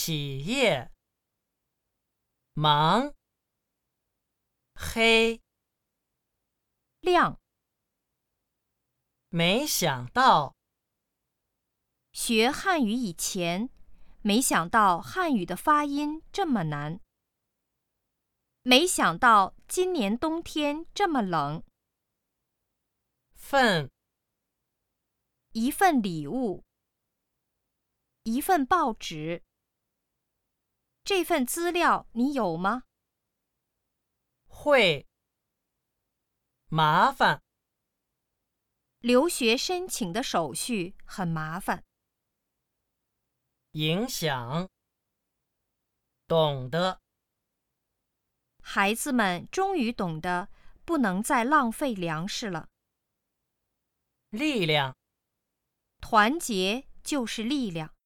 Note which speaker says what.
Speaker 1: 企业，忙，黑，
Speaker 2: 亮，
Speaker 1: 没想到，
Speaker 2: 学汉语以前，没想到汉语的发音这么难。没想到今年冬天这么冷。
Speaker 1: 份，
Speaker 2: 一份礼物，一份报纸。这份资料你有吗？
Speaker 1: 会，麻烦，
Speaker 2: 留学申请的手续很麻烦。
Speaker 1: 影响，懂得，
Speaker 2: 孩子们终于懂得不能再浪费粮食了。
Speaker 1: 力量。
Speaker 2: 团结就是力量。